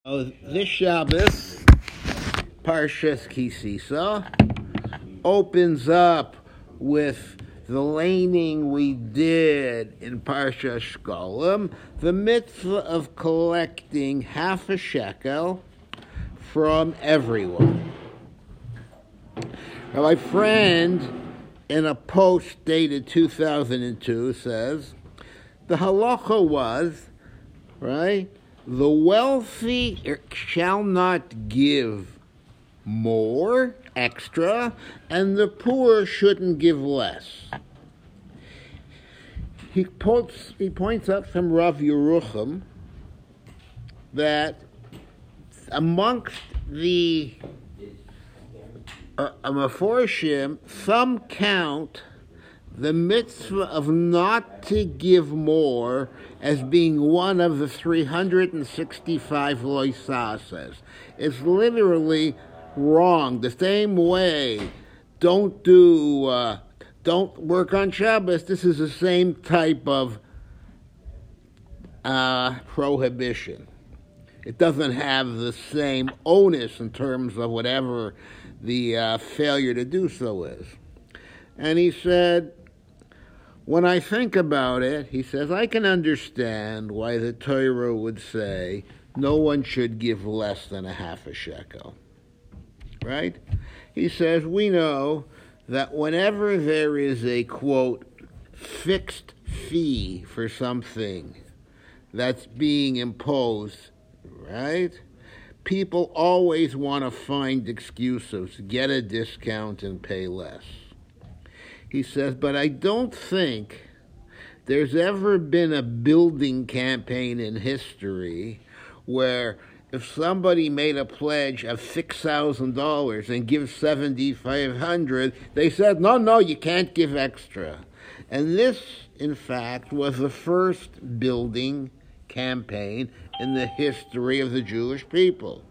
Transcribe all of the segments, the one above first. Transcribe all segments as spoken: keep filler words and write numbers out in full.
Oh, this Shabbos, Parshas Kisisa, opens up with the laning we did in Parshas Shkolim, the mitzvah of collecting half a shekel from everyone. Now, my friend, in a post dated two thousand two, says, the halacha was, right, the wealthy shall not give more, extra, and the poor shouldn't give less. He points, he points out from Rav Yerucham that amongst the uh, Meforshim, some count the mitzvah of not to give more as being one of the three hundred sixty-five loisasas. It's literally wrong. The same way, don't do, uh, don't work on Shabbos. This is the same type of uh, prohibition. It doesn't have the same onus in terms of whatever the uh, failure to do so is. And he said, when I think about it, he says, I can understand why the Torah would say no one should give less than a half a shekel. Right? He says, we know that whenever there is a, quote, fixed fee for something that's being imposed, right, people always want to find excuses, get a discount and pay less. He says, but I don't think there's ever been a building campaign in history where if somebody made a pledge of six thousand dollars and gives seven thousand five hundred dollars, they said, no, no, you can't give extra. And this, in fact, was the first building campaign in the history of the Jewish people.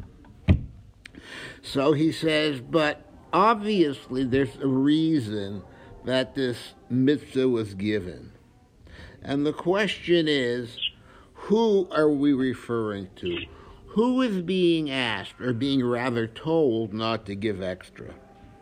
So he says, but obviously there's a reason that this mitzvah was given. And the question is, who are we referring to? Who is being asked, or being rather told, not to give extra?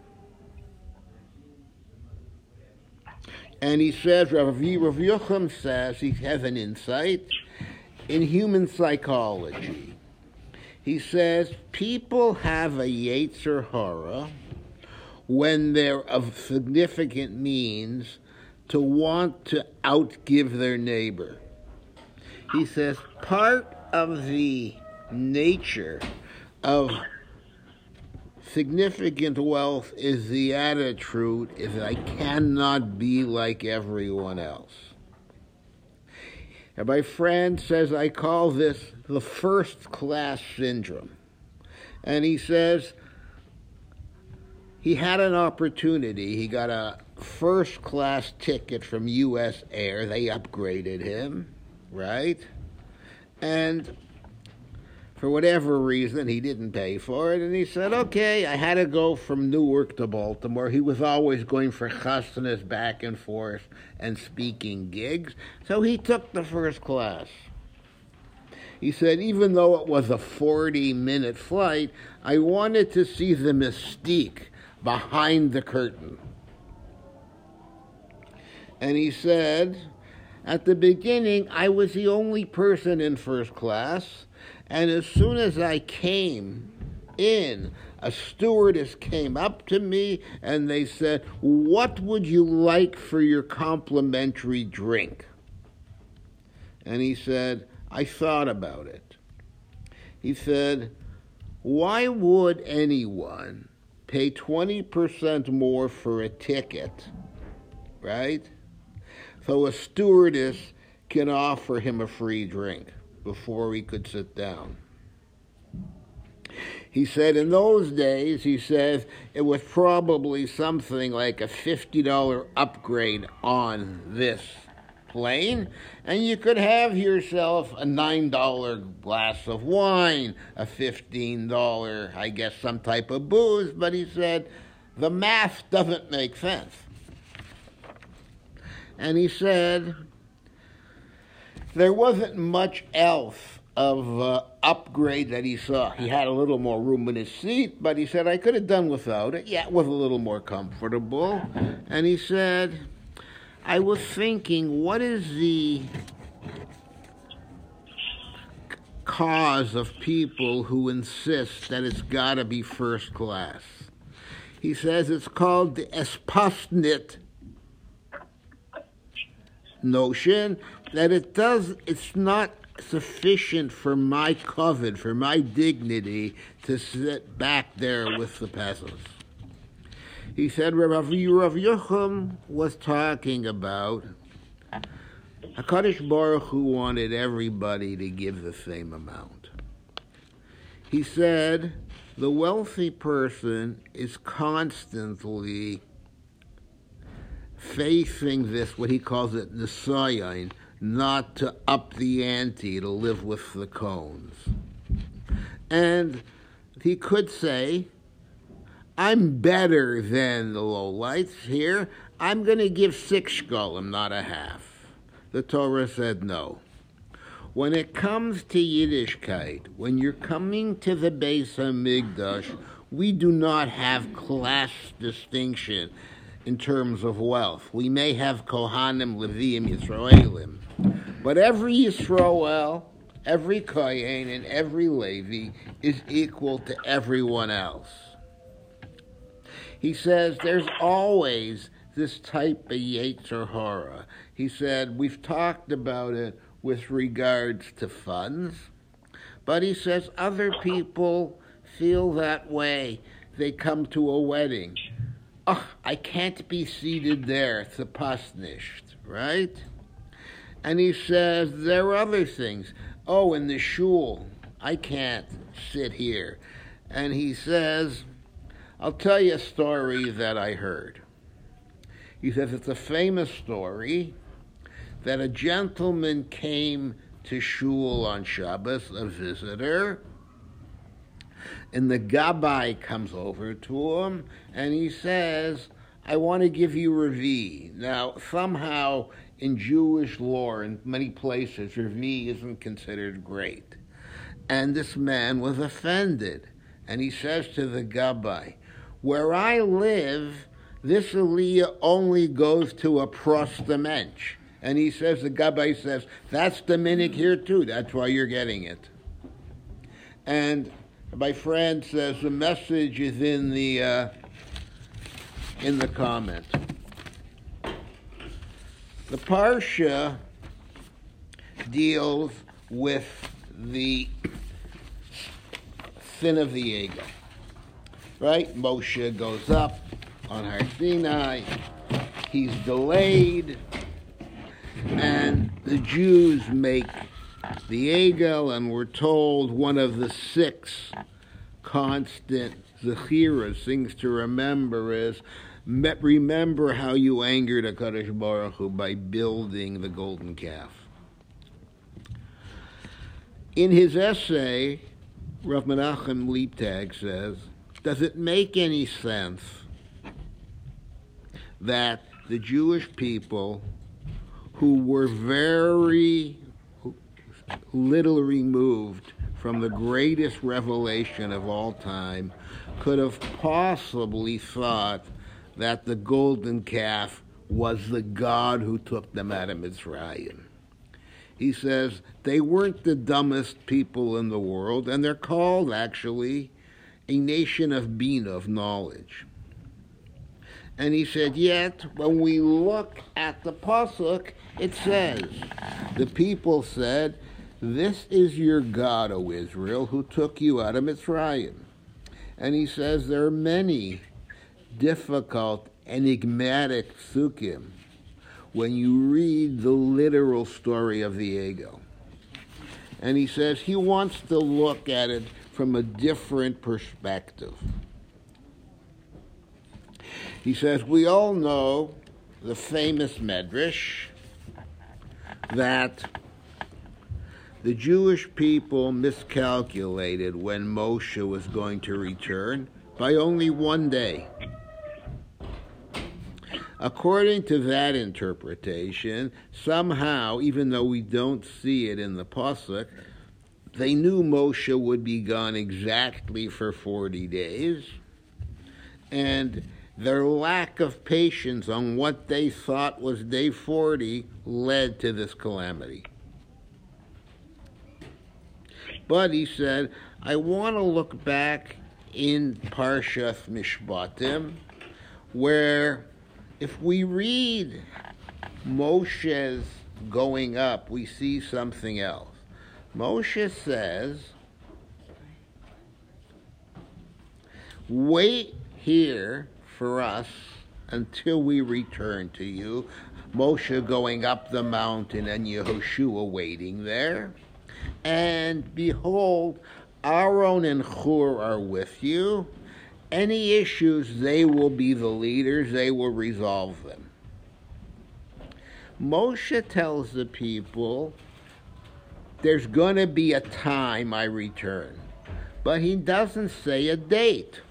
And he says, Rav Yocham says, he has an insight in human psychology. He says, people have a yetzer hara when they're of significant means to want to outgive their neighbor. He says, part of the nature of significant wealth is the attitude is that I cannot be like everyone else. And my friend says, I call this the first-class syndrome. And he says, he had an opportunity. He got a first-class ticket from U S Air. They upgraded him, right? And for whatever reason, he didn't pay for it. And he said, okay, I had to go from Newark to Baltimore. He was always going for chassanas back and forth and speaking gigs. So he took the first class. He said, even though it was a forty-minute flight, I wanted to see the mystique behind the curtain. And he said, at the beginning, I was the only person in first class, and as soon as I came in, a stewardess came up to me, and they said, what would you like for your complimentary drink? And he said, I thought about it. He said, why would anyone pay twenty percent more for a ticket, right, so a stewardess can offer him a free drink before he could sit down? He said in those days, he says, it was probably something like a fifty dollars upgrade on this plane, and you could have yourself a nine dollar glass of wine, a fifteen dollars, I guess, some type of booze, but he said, the math doesn't make sense. And he said, there wasn't much else of uh, upgrade that he saw. He had a little more room in his seat, but he said, I could have done without it. Yeah, it was a little more comfortable. And he said, I was thinking, what is the cause of people who insist that it's got to be first class? He says it's called the espasnit notion, that it does, it's not sufficient for my covet, for my dignity, to sit back there with the peasants. He said Rav Yochum was talking about HaKadosh Baruch Hu wanted everybody to give the same amount. He said the wealthy person is constantly facing this, what he calls it, nisayon, not to up the ante, to live with the cones. And he could say, I'm better than the lowlights here. I'm going to give six shkolim, not a half. The Torah said no. When it comes to Yiddishkeit, when you're coming to the Beis HaMikdash, we do not have class distinction in terms of wealth. We may have Kohanim, Leviim, Yisraelim, but every Yisrael, every Kohen, and every Levi is equal to everyone else. He says there's always this type of Yetzer Hara. He said we've talked about it with regards to funds, but he says other people feel that way. They come to a wedding. Oh, I can't be seated there. It's a pasnisht, right? And he says there are other things. Oh, in the shul, I can't sit here. And he says, I'll tell you a story that I heard. He says it's a famous story that a gentleman came to shul on Shabbos, a visitor, and the gabbai comes over to him, and he says, I want to give you Revi. Now, somehow, in Jewish lore, in many places, Revi isn't considered great. And this man was offended, and he says to the gabbai, where I live, this aliyah only goes to a prostamench. And he says, the gabbai says, that's the minhag here too, that's why you're getting it. And my friend says the message is in the uh, in the comment. The parsha deals with the sin of the Egel, right? Moshe goes up on Har Sinai. He's delayed, and the Jews make the Egel, and we're told one of the six constant zechiras, things to remember, is remember how you angered HaKadosh Baruch Hu by building the golden calf. In his essay, Rav Menachem Leibtag says, does it make any sense that the Jewish people who were very little removed from the greatest revelation of all time could have possibly thought that the golden calf was the God who took them out of Mitzrayim? He says they weren't the dumbest people in the world, and they're called, actually, a nation of Bina, of knowledge. And he said, yet, when we look at the Pasuk, it says, the people said, this is your God, O Israel, who took you out of Mitzrayim. And he says there are many difficult, enigmatic psukim when you read the literal story of the Egel. And he says he wants to look at it from a different perspective. He says, we all know the famous medrash that the Jewish people miscalculated when Moshe was going to return by only one day. According to that interpretation, somehow, even though we don't see it in the Pasuk, they knew Moshe would be gone exactly for forty days, and their lack of patience on what they thought was day forty led to this calamity. But he said, I want to look back in Parshat Mishpatim, where if we read Moshe's going up, we see something else. Moshe says, wait here for us until we return to you. Moshe going up the mountain and Yehoshua waiting there. And behold, Aaron and Hur are with you. Any issues, they will be the leaders. They will resolve them. Moshe tells the people, there's going to be a time I return. But he doesn't say a date.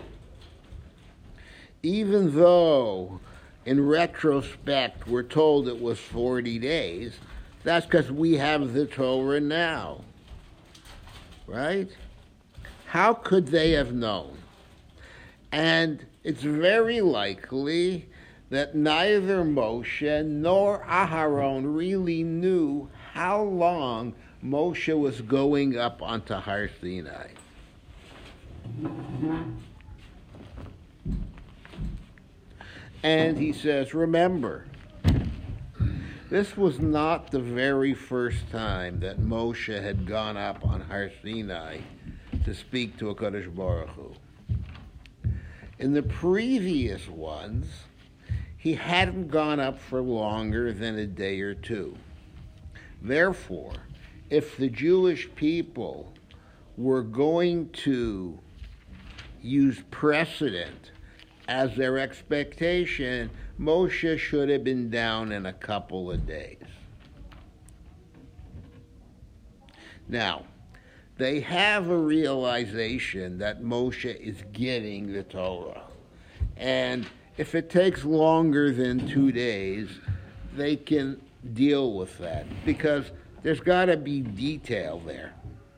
Even though, in retrospect, we're told it was forty days, that's because we have the Torah now. Right? How could they have known? And it's very likely that neither Moshe nor Aharon really knew how long Moshe was going up onto Har Sinai. And he says, remember, this was not the very first time that Moshe had gone up on Har Sinai to speak to HaKadosh Baruch Hu. In the previous ones, he hadn't gone up for longer than a day or two. Therefore, if the Jewish people were going to use precedent as their expectation, Moshe should have been down in a couple of days. Now, they have a realization that Moshe is getting the Torah. And if it takes longer than two days, they can deal with that, because there's got to be detail there.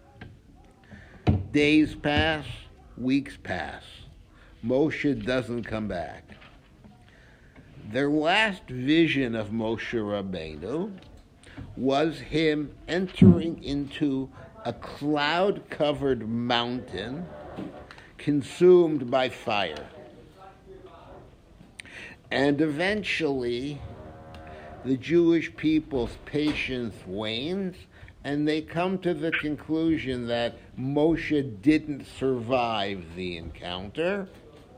Days pass, weeks pass. Moshe doesn't come back. Their last vision of Moshe Rabbeinu was him entering into a cloud-covered mountain consumed by fire. And eventually, the Jewish people's patience wanes, and they come to the conclusion that Moshe didn't survive the encounter,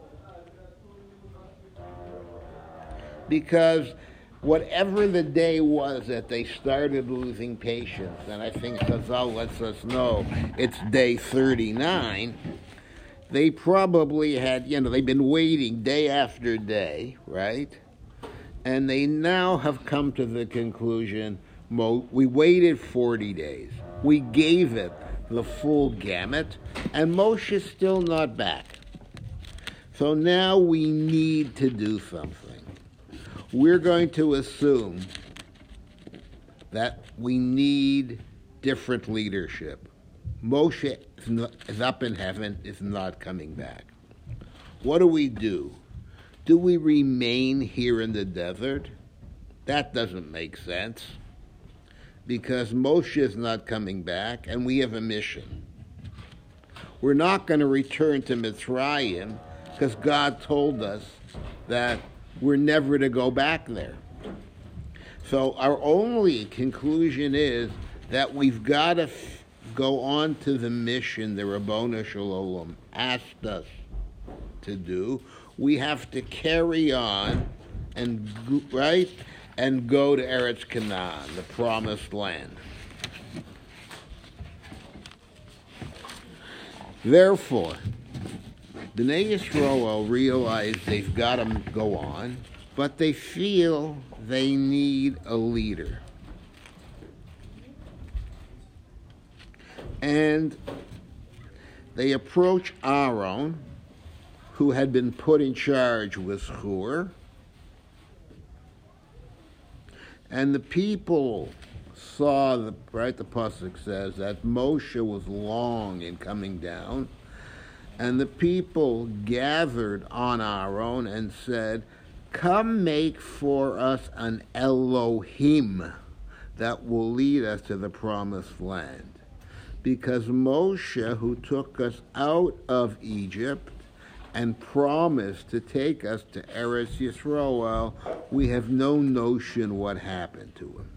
because whatever the day was that they started losing patience, and I think Chazal lets us know it's day thirty-nine, they probably had, you know, they've been waiting day after day, right? And they now have come to the conclusion, Mo, we waited forty days. We gave it the full gamut, and Moshe's still not back. So now we need to do something. We're going to assume that we need different leadership. Moshe is, not, is up in heaven, is not coming back. What do we do? Do we remain here in the desert? That doesn't make sense, because Moshe is not coming back, and we have a mission. We're not going to return to Mitzrayim, because God told us that we're never to go back there. So our only conclusion is that we've got to f- go on to the mission the Rabboni Shalom asked us to do. We have to carry on and right and go to Eretz Canaan, the promised land. Therefore, Bnei Yisrael realize they've got to go on, but they feel they need a leader. And they approach Aaron, who had been put in charge with Hur, and the people saw, the right, the pasuk says that Moshe was long in coming down, and the people gathered on Aaron and said, "Come make for us an Elohim that will lead us to the promised land." Because Moshe, who took us out of Egypt and promised to take us to Eretz Yisroel, we have no notion what happened to him.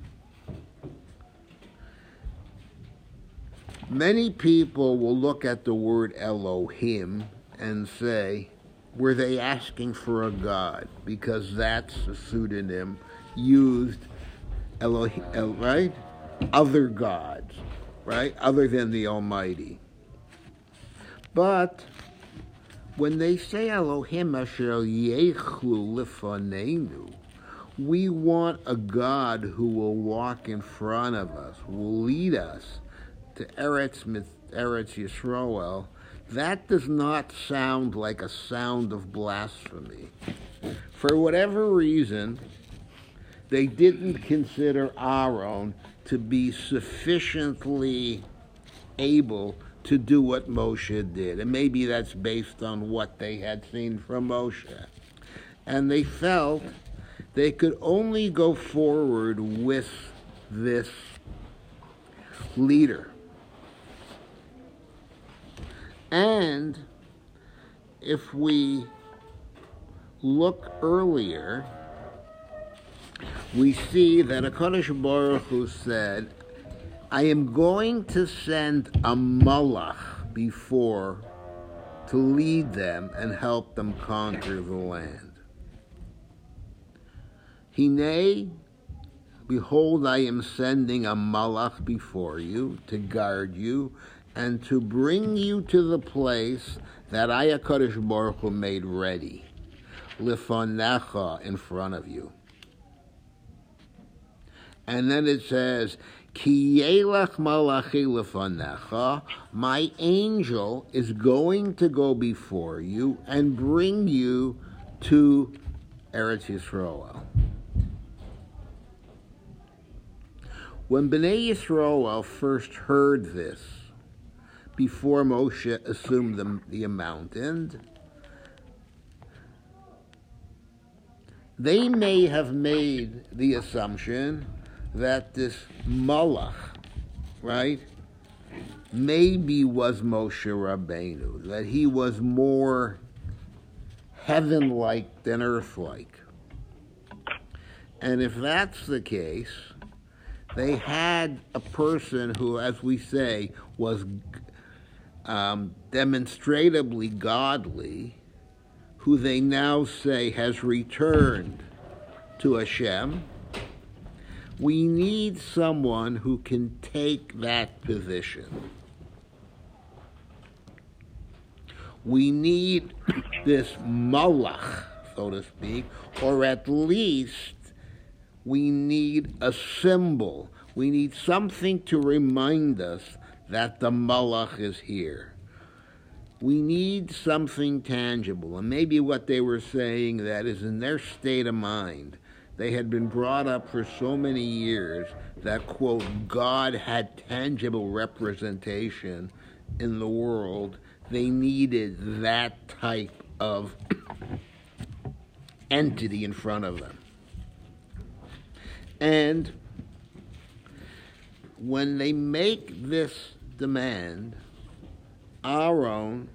Many people will look at the word Elohim and say, were they asking for a god? Because that's a pseudonym used, Elohim, El, right? Other gods, right? Other than the Almighty. But when they say Elohim asher yechlu lefanenu, we want a God who will walk in front of us, will lead us to Eretz, Eretz Yisroel. That does not sound like a sound of blasphemy. For whatever reason, they didn't consider Aaron to be sufficiently able to do what Moshe did. And maybe that's based on what they had seen from Moshe. And they felt they could only go forward with this leader. And if we look earlier, we see that HaKadosh Baruch Hu said, I am going to send a malach before to lead them and help them conquer the land. Hinei, behold, I am sending a malach before you to guard you and to bring you to the place that I, HaKadosh Baruch Hu, made ready, lifanecha, in front of you. And then it says, Ki yelach malachi lefanecha, my angel is going to go before you and bring you to Eretz Yisroel. When Bnei Yisroel first heard this, before Moshe assumed the, the mountain, they may have made the assumption that this malach, right, maybe was Moshe Rabbeinu, that he was more heaven-like than earth-like. And if that's the case, they had a person who, as we say, was um, demonstrably godly, who they now say has returned to Hashem. We need someone who can take that position. We need this malach, so to speak, or at least we need a symbol. We need something to remind us that the malach is here. We need something tangible. And maybe what they were saying that is in their state of mind. They had been brought up for so many years that, quote, God had tangible representation in the world. They needed that type of entity in front of them. And when they make this demand, Aaron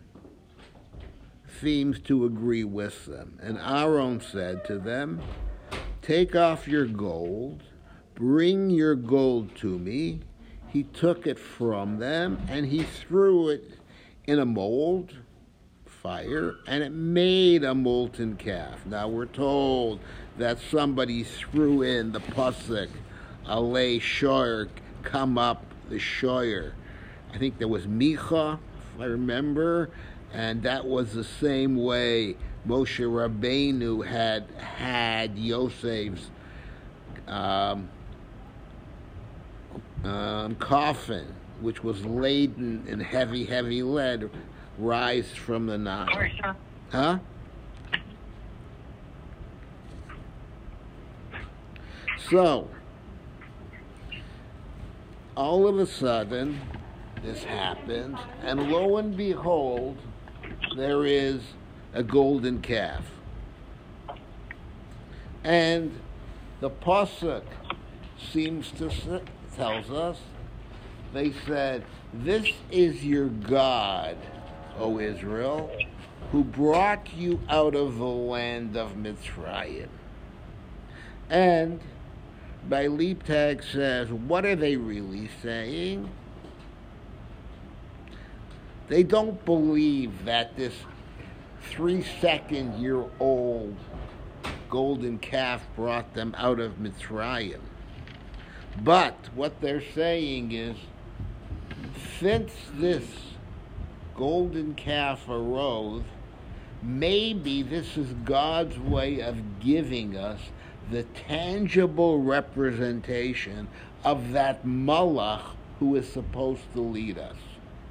seems to agree with them. And Aaron said to them, take off your gold, bring your gold to me. He took it from them, and he threw it in a mold, fire, and it made a molten calf. Now we're told that somebody threw in the pasuk, alei shoyer, come up the shoyer. I think there was Micha, if I remember, and that was the same way Moshe Rabbeinu had had Yosef's um, um, coffin, which was laden in heavy, heavy lead, rise from the Nile. Huh? So, all of a sudden, this happens, and lo and behold, there is a golden calf. And the pasuk seems to s- tells us, they said, "This is your God, O Israel, who brought you out of the land of Mitzrayim." And by Leibtag says, what are they really saying? They don't believe that this three-second-year-old golden calf brought them out of Mitzrayim. But what they're saying is, since this golden calf arose, maybe this is God's way of giving us the tangible representation of that Malach who is supposed to lead us.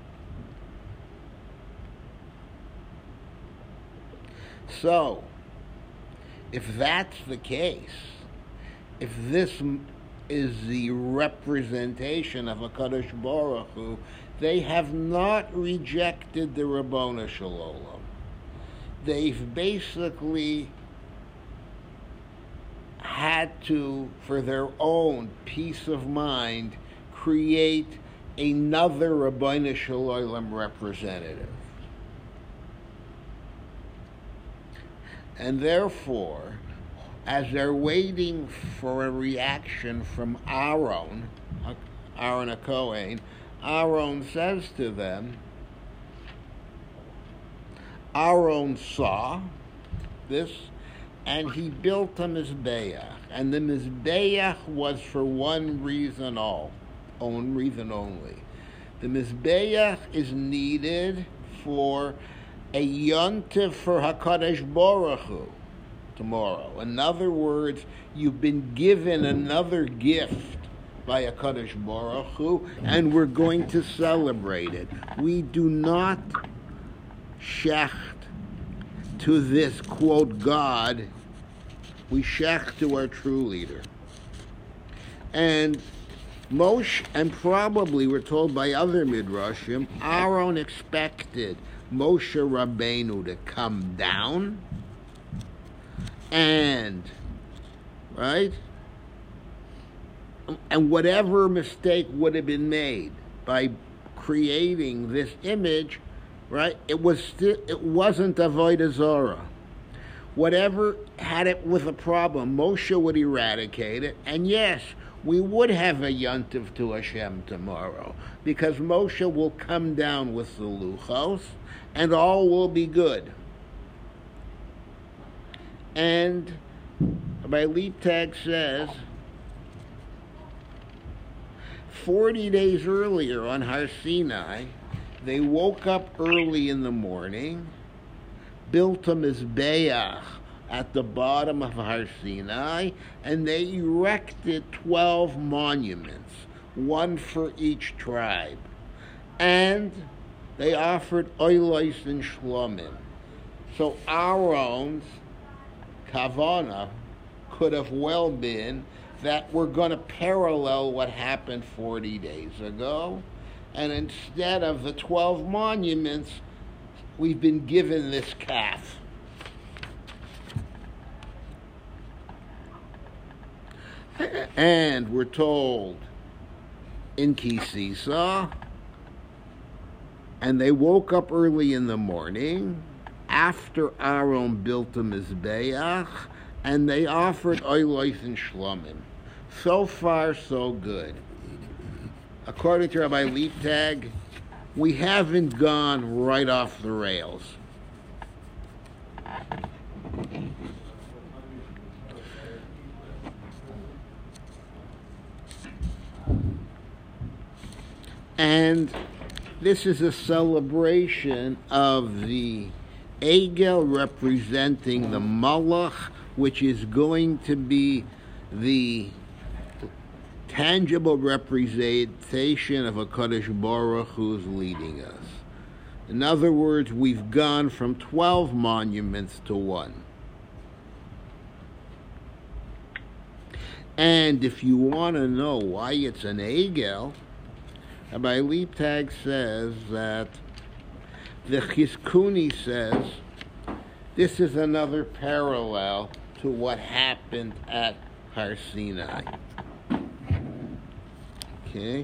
So, if that's the case, if this is the representation of HaKadosh Baruch Hu, they have not rejected the Rabbona Shalom. They've basically had to, for their own peace of mind, create another Rabbona Shalom representative. And therefore, as they're waiting for a reaction from Aaron, Aaron HaKohen, Aaron says to them, Aaron saw this, and he built a Mizbeach. And the Mizbeach was for one reason all, one reason only. The Mizbeach is needed for a yontif for HaKadosh Baruch Hu tomorrow. In other words, you've been given another gift by HaKadosh Baruch Hu, and we're going to celebrate it. We do not shecht to this, quote, God. We shecht to our true leader. And Moshe, and probably we're told by other Midrashim, Aaron expected Moshe Rabbeinu to come down and, right? And whatever mistake would have been made by creating this image, right? It was still, it wasn't Avodah Zarah. Whatever had it with a problem, Moshe would eradicate it. And yes, we would have a yontif to Hashem tomorrow, because Moshe will come down with the luchos, and all will be good. And by Leibtag says, forty days earlier on Har Sinai, they woke up early in the morning, built a Mizbeach at the bottom of Har Sinai, and they erected twelve monuments, one for each tribe. And they offered oilos and shlomim. So Aaron's kavana could have well been that we're going to parallel what happened forty days ago, and instead of the twelve monuments, we've been given this calf. And we're told in Ki Sisa, and they woke up early in the morning after Aaron built the Mizbeach, and they offered oilos and shlomim. So far, so good. According to Rabbi Leibtag, we haven't gone right off the rails. And this is a celebration of the Egel representing the Malach, which is going to be the tangible representation of HaKadosh Baruch who's leading us. In other words, we've gone from twelve monuments to one. And if you want to know why it's an Egel, Rabbi Leibtag says that the Chizkuni says this is another parallel to what happened at Har Sinai. Okay.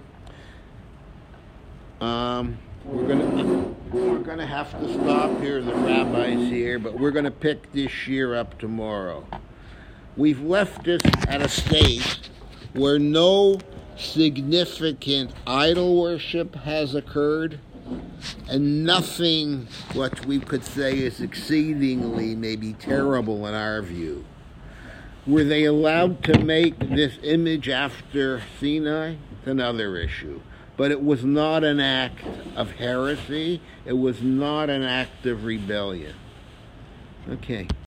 Um, we're gonna we're gonna have to stop here. The rabbi's here, but we're gonna pick this shir up tomorrow. We've left us at a state where no significant idol worship has occurred, and nothing what we could say is exceedingly maybe terrible in our view. Were they allowed to make this image after Sinai? It's another issue. But it was not an act of heresy. It was not an act of rebellion. Okay.